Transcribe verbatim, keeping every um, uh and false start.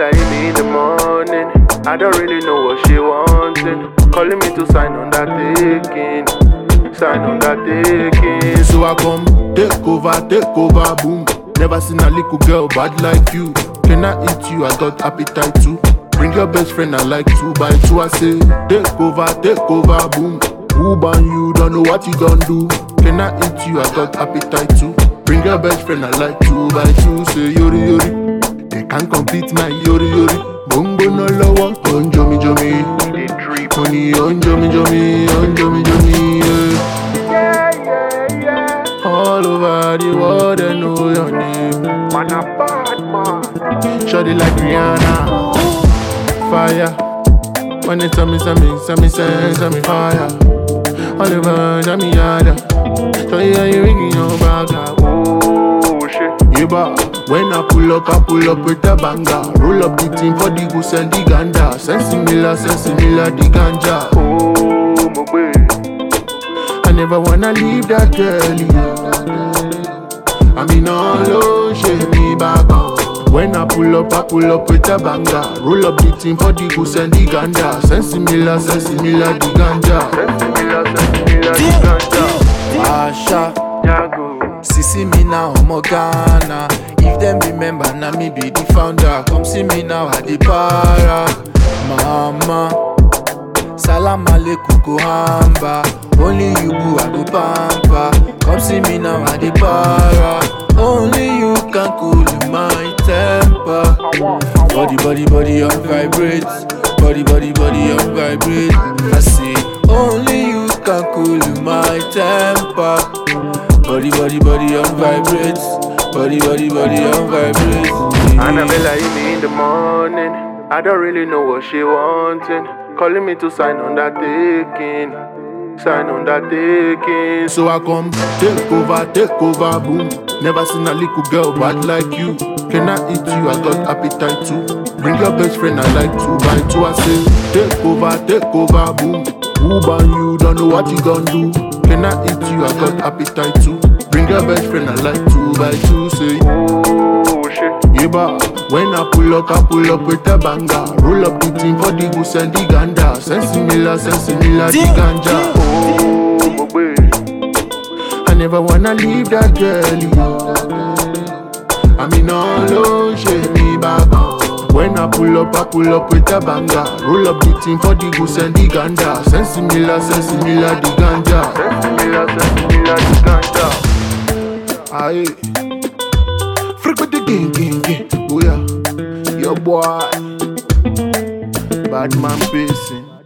Annabella hit me in the morning. I don't really know what she wanting. Calling me to sign on that taking. Sign on that taking. So I come, take over, take over, boom. Never seen a little girl bad like you. Can I eat you? I got appetite too. Bring your best friend, I like two by two. I say, take over, take over, boom. Who ban you? Don't know what you gon' do. Can I eat you? I got appetite too. Bring your best friend, I like two by two. Say yori yori, they can't compete my yori yori. Bongo no lower, on jomi jomi. They drip. Honey, on jomi jomi, on jomi jomi. Yeah. Yeah, yeah, yeah. All over the world, they know your name. Man, a bad man. Shawty like Rihanna. Fire. When they tell me, tell me, tell me, say, tell me fire. All over, tell me yada. So yeah, you ringing your bagger. Oh shit. Yeah, but when I pull up, I pull up with a banger. Roll up the team for the goose and the ganja. Sense similar, sense similar, the ganja. Oh, my boy. I never wanna leave that girl. I mean, all alone, shake me back on. When I pull up, I pull up with a banger. Roll up the team for the goose and the ganja. Sense similar, sense similar, the ganja. Sense similar, sense similar, the ganja. Asha, Yago. Sisi me now, I'm a Ghana. If them remember, now me be the founder. Come see me now, I the para. Mama, salam alaikum kohamba. Only you boo, I go pamper. Come see me now, I the para. Only you can cool my temper. Body, body, body on vibrate. Body, body, body on vibrate. I say, only you can cool my temper. Body, body, body on vibrate. Body, body, body on vibrate. Annabella hit me in the morning. I don't really know what she wanting. Calling me to sign on that taking. Sign on that taking. So I come, take over, take over, boom. Never seen a little girl bad like you. Can I eat you? I got appetite too. Bring your best friend, I like two by two. I say, take over, take over, boom. Who ban you? Don't know what you gon' do. Can I eat you? I got appetite too. Bring your best friend, I like two by two. Say, Oh shit. yeah, but when I pull up, I pull up with a banger. Roll up the team for the goose and the ganja. Sense similar, sense similar, the ganja. Oh, my boy. I never wanna leave that girl. I mean, all alone, shake me back on. When I pull up, I pull up with a banger. Roll up the team for the goose and the ganja. Sense similar, sense similar, the ganja. Sense similar, sense similar, the ganja. Aye. Freak with the gang, gang, gang. Oh yeah. Your boy. Bad man pacing.